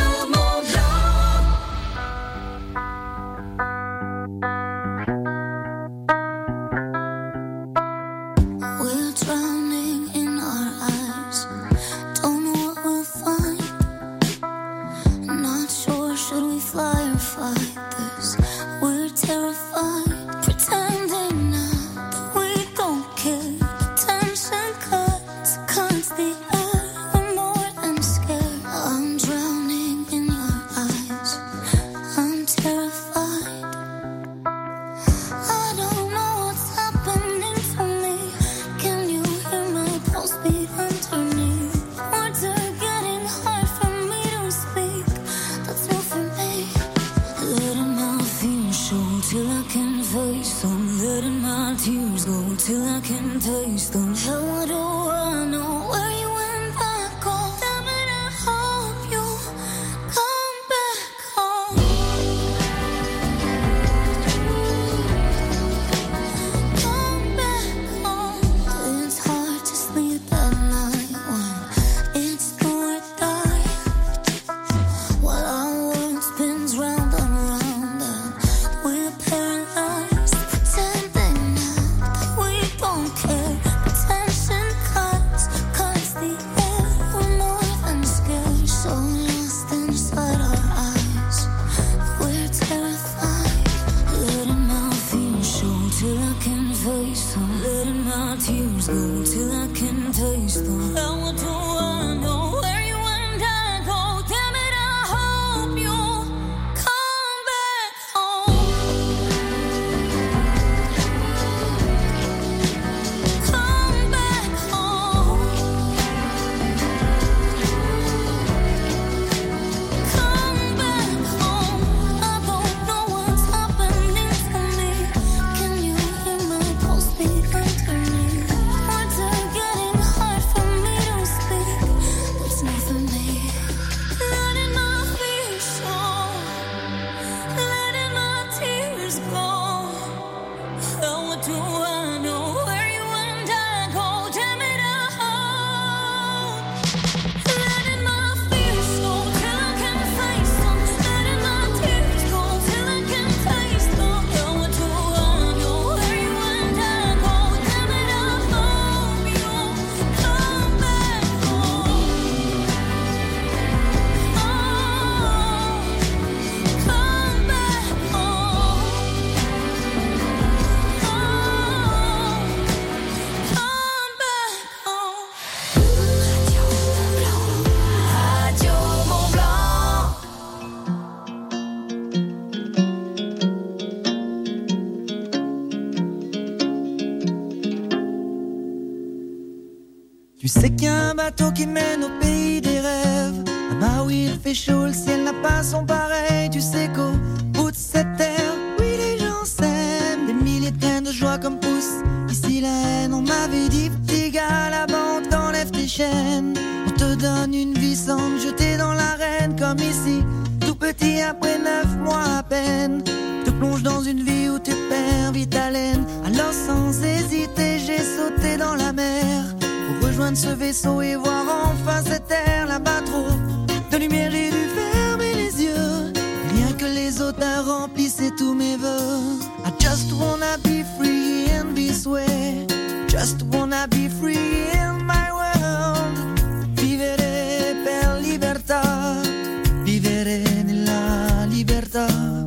Speaker 24: Tu sais qu'il y a un bateau qui mène au pays des rêves. Ah bah oui, il fait chaud, le ciel n'a pas son pareil. Tu sais qu'au bout de cette terre, oui les gens s'aiment. Des milliers de graines de joie comme poussent ici la haine. On m'avait dit, petit gars, là-bas on t'enlève tes chaînes. On te donne une vie sans te jeter dans l'arène. Comme ici, tout petit après 9 mois à peine. Te plonge dans une vie où tu perds vite haleine. Alors sans hésiter, j'ai sauté dans la mer pour rejoindre ce vaisseau et voir enfin cette terre. Là-bas trop de lumière, j'ai dû fermer les yeux. Rien que les auteurs remplissaient tous mes vœux. I just wanna be free in this way. Just wanna be free in my world. Vivere per libertà. Vivere nella libertà.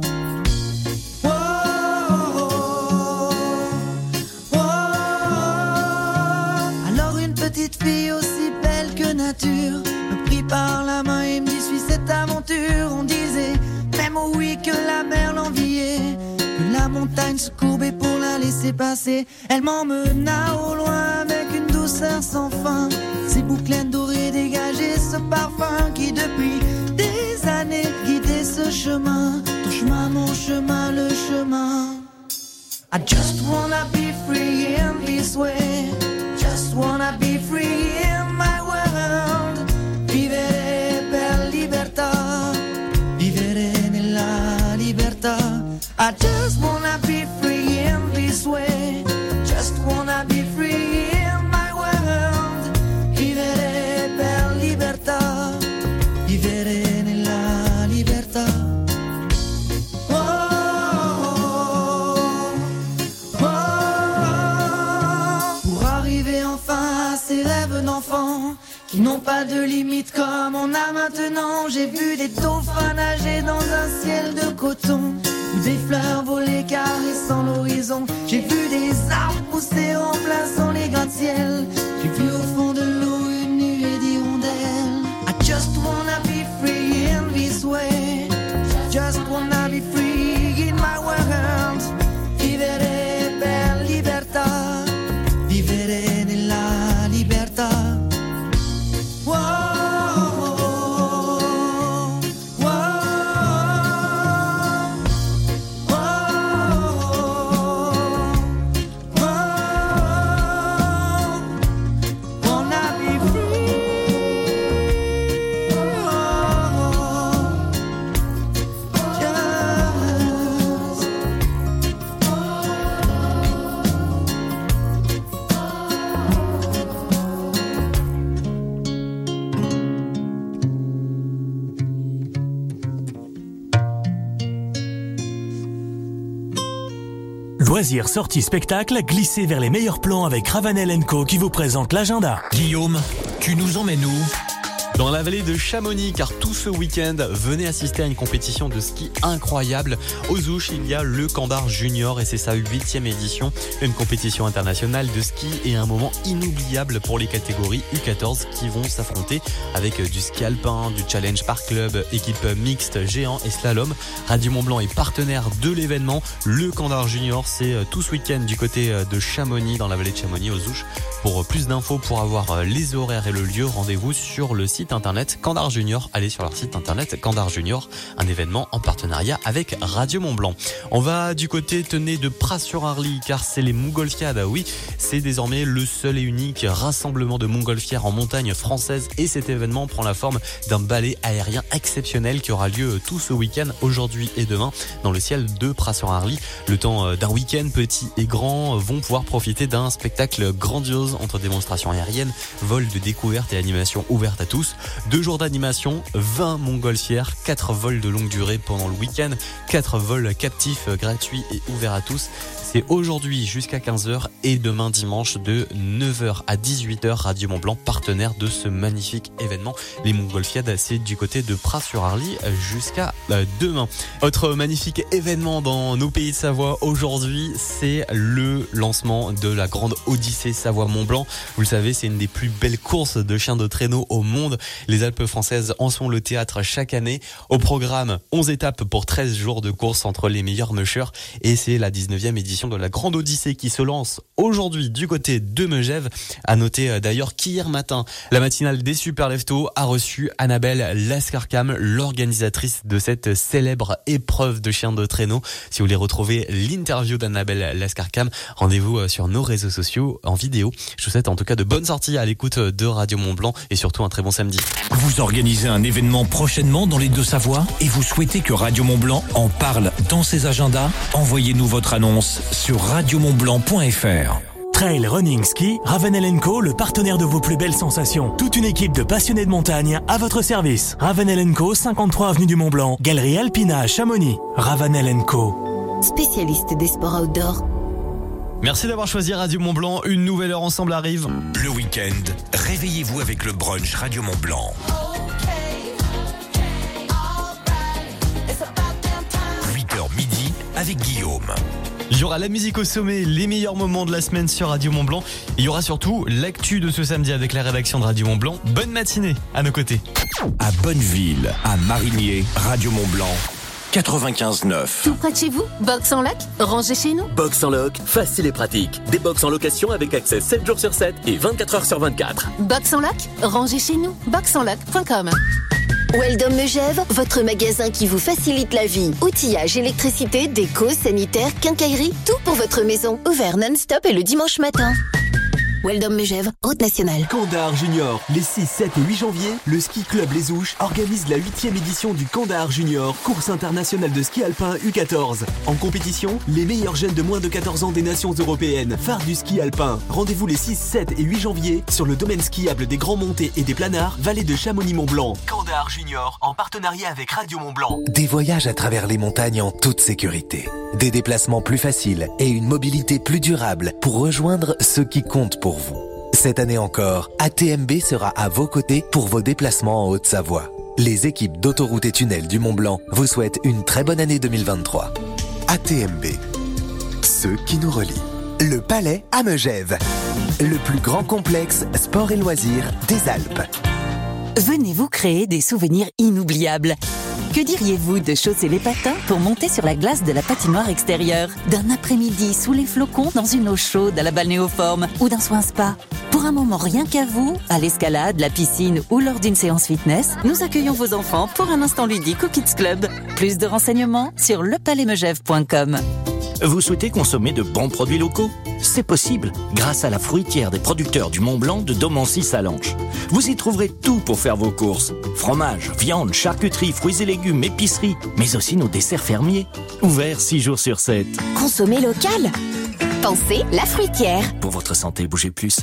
Speaker 24: Petite fille aussi belle que nature me prit par la main et me dit suis cette aventure. On disait même oh oui que la mer l'enviait, que la montagne se courbait pour la laisser passer. Elle m'emmena au loin avec une douceur sans fin. Ses boucles dorées dégageaient ce parfum qui depuis des années guidait ce chemin. Ton chemin, mon chemin, le chemin. I just wanna be free in this way. Just wanna be free in my world. Vivere per libertà. Vivere nella libertà. I just wanna be free in this way. Just wanna be free in my world. Vivere per libertà. Vivere nella libertà. Ces rêves d'enfants qui n'ont pas de limite comme on a maintenant. J'ai vu des dauphins nager dans un ciel de coton, ou des fleurs voler caressant l'horizon. J'ai vu des arbres pousser remplaçant les gratte-ciel. J'ai vu au fond de l'eau une nuée d'hirondelles. I just wanna be free in this way. Just wanna be free in my world. Vivere per libertà. Vivere nella libertà. Wow, wow, wow. Wanna be free.
Speaker 4: Loisirs, sorties, spectacles, glissez vers les meilleurs plans avec Ravanel & Co qui vous présente l'agenda.
Speaker 1: Guillaume, tu nous emmènes où ? Dans la vallée de Chamonix, car tout ce week-end, venez assister à une compétition de ski incroyable. Aux Ouches, il y a le Candar Junior et c'est sa 8e édition. Une compétition internationale de ski et un moment inoubliable pour les catégories U14 qui vont s'affronter avec du ski alpin, du challenge par club, équipe mixte, géant et slalom. Radio Mont-Blanc est partenaire de l'événement. Le Candar Junior, c'est tout ce week-end du côté de Chamonix, dans la vallée de Chamonix, aux Ouches. Pour plus d'infos, pour avoir les horaires et le lieu, rendez-vous sur le site internet Candar Junior. Allez sur leur site internet Candar Junior, un événement en partenariat avec Radio Mont-Blanc. On va du côté, tenez, de Pras-sur-Arly, car c'est les Montgolfiades. Oui, c'est désormais le seul et unique rassemblement de montgolfières en montagne française et cet événement prend la forme d'un ballet aérien exceptionnel qui aura lieu tout ce week-end, aujourd'hui et demain, dans le ciel de Pras-sur-Arly. Le temps d'un week-end, petits et grands vont pouvoir profiter d'un spectacle grandiose entre démonstrations aériennes, vols de découverte et animations ouvertes à tous. 2 jours d'animation, 20 montgolfières, 4 vols de longue durée pendant le week-end, 4 vols captifs gratuits et ouverts à tous. C'est aujourd'hui jusqu'à 15h et demain dimanche de 9h à 18h. Radio Mont-Blanc, partenaire de ce magnifique événement. Les Montgolfiades, c'est du côté de Pras-sur-Arly jusqu'à demain. Autre magnifique événement dans nos pays de Savoie aujourd'hui, c'est le lancement de la grande Odyssée Savoie Mont-Blanc. Vous le savez, c'est une des plus belles courses de chiens de traîneau au monde. Les Alpes françaises en sont le théâtre chaque année. Au programme, 11 étapes pour 13 jours de course entre les meilleurs mushers. Et c'est la 19e édition de la Grande Odyssée qui se lance aujourd'hui du côté de Megève. À noter d'ailleurs qu'hier matin, la matinale des Super Leftos a reçu Annabelle Lascarcam, l'organisatrice de cette célèbre épreuve de chien de traîneau. Si vous voulez retrouver l'interview d'Annabelle Lascarcam, rendez-vous sur nos réseaux sociaux en vidéo. Je vous souhaite en tout cas de bonnes sorties à l'écoute de Radio Mont-Blanc et surtout un très bon samedi.
Speaker 3: Vous organisez un événement prochainement dans les Deux-Savoies et vous souhaitez que Radio Mont-Blanc en parle dans ses agendas? Envoyez-nous votre annonce sur radiomontblanc.fr.
Speaker 4: Trail, running, ski, Ravenel & Co, le partenaire de vos plus belles sensations. Toute une équipe de passionnés de montagne à votre service. Ravenel & Co, 53 avenue du Mont-Blanc, Galerie Alpina à Chamonix. Ravenel & Co,
Speaker 8: spécialiste des sports outdoor.
Speaker 1: Merci d'avoir choisi Radio Mont-Blanc. Une nouvelle heure ensemble arrive.
Speaker 3: Le week-end, réveillez-vous avec le brunch Radio Mont-Blanc. 8h midi avec Guillaume.
Speaker 1: Il y aura la musique au sommet, les meilleurs moments de la semaine sur Radio Mont-Blanc. Il y aura surtout l'actu de ce samedi avec la rédaction de Radio Mont-Blanc. Bonne matinée à nos côtés.
Speaker 3: À Bonneville, à Marigné, Radio Mont-Blanc, 95.9.
Speaker 8: Tout près de chez vous, Box en Loc, rangez chez nous.
Speaker 2: Box en Loc, facile et pratique. Des box en location avec accès 7 jours sur 7 et 24 heures sur 24.
Speaker 8: Box en Loc, rangez chez nous. boxenloc.com.
Speaker 5: Weldom Megève, votre magasin qui vous facilite la vie. Outillage, électricité, déco, sanitaire, quincaillerie, tout pour votre maison. Ouvert non-stop et le dimanche matin. Weldom Megève, route nationale.
Speaker 7: Kandahar Junior, les 6, 7 et 8 janvier, le ski club Les Ouches organise la 8e édition du Kandahar Junior, course internationale de ski alpin U14. En compétition, les meilleurs jeunes de moins de 14 ans des nations européennes, phares du ski alpin. Rendez-vous les 6, 7 et 8 janvier sur le domaine skiable des Grands Montées et des Planards, vallée de Chamonix-Mont-Blanc. Kandahar Junior, en partenariat avec Radio Mont-Blanc.
Speaker 15: Des voyages à travers les montagnes en toute sécurité. Des déplacements plus faciles et une mobilité plus durable pour rejoindre ceux qui comptent pour vous. Cette année encore, ATMB sera à vos côtés pour vos déplacements en Haute-Savoie. Les équipes d'Autoroute et Tunnel du Mont-Blanc vous souhaitent une très bonne année 2023. ATMB, ceux qui nous relient. Le Palais à Megève, le plus grand complexe sport et loisirs des Alpes.
Speaker 14: Venez vous créer des souvenirs inoubliables. Que diriez-vous de chausser les patins pour monter sur la glace de la patinoire extérieure, d'un après-midi sous les flocons dans une eau chaude à la balnéoforme ou d'un soin spa? Pour un moment rien qu'à vous, à l'escalade, la piscine ou lors d'une séance fitness, nous accueillons vos enfants pour un instant ludique au Kids Club. Plus de renseignements sur lepalaismegève.com.
Speaker 16: Vous souhaitez consommer de bons produits locaux? C'est possible grâce à la fruitière des producteurs du Mont-Blanc de Domancy-Salanches. Vous y trouverez tout pour faire vos courses. Fromage, viande, charcuterie, fruits et légumes, épicerie, mais aussi nos desserts fermiers. Ouverts 6 jours sur 7.
Speaker 5: Consommez local. Pensez la fruitière.
Speaker 16: Pour votre santé, bougez plus.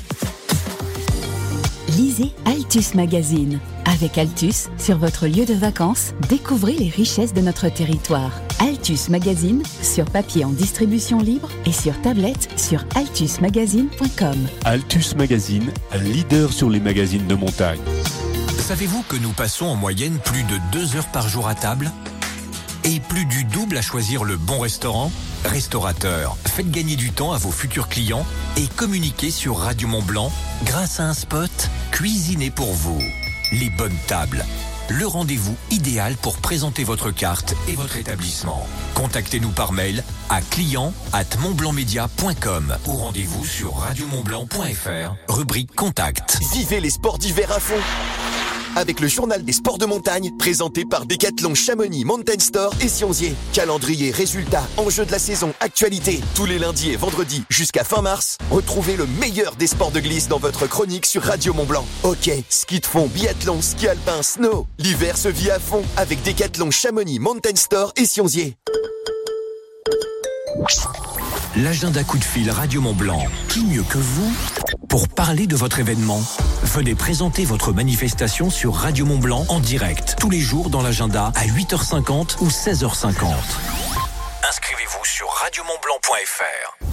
Speaker 17: Lisez Altus Magazine. Avec Altus, sur votre lieu de vacances, découvrez les richesses de notre territoire. Altus Magazine, sur papier en distribution libre et sur tablette sur altusmagazine.com.
Speaker 21: Altus Magazine, leader sur les magazines de montagne.
Speaker 3: Savez-vous que nous passons en moyenne plus de 2 heures par jour à table? Et plus du double à choisir le bon restaurant? Restaurateurs, faites gagner du temps à vos futurs clients et communiquez sur Radio Mont-Blanc grâce à un spot cuisiné pour vous. Les bonnes tables, le rendez-vous idéal pour présenter votre carte et votre établissement. Contactez-nous par mail à client@montblancmedia.com ou rendez-vous sur radiomontblanc.fr, rubrique contact.
Speaker 22: Vivez les sports d'hiver à fond avec le journal des sports de montagne présenté par Decathlon Chamonix Mountain Store et Sionzier. Calendrier, résultats, enjeux de la saison, actualité. Tous les lundis et vendredis jusqu'à fin mars, retrouvez le meilleur des sports de glisse dans votre chronique sur Radio Mont-Blanc. Hockey, ski de fond, biathlon, ski alpin, snow. L'hiver se vit à fond avec Decathlon Chamonix Mountain Store et Sionzier.
Speaker 3: L'agenda coup de fil Radio Mont-Blanc. Qui mieux que vous pour parler de votre événement? Venez présenter votre manifestation sur Radio Mont-Blanc en direct, tous les jours dans l'agenda à 8h50 ou 16h50. Inscrivez-vous sur radiomontblanc.fr.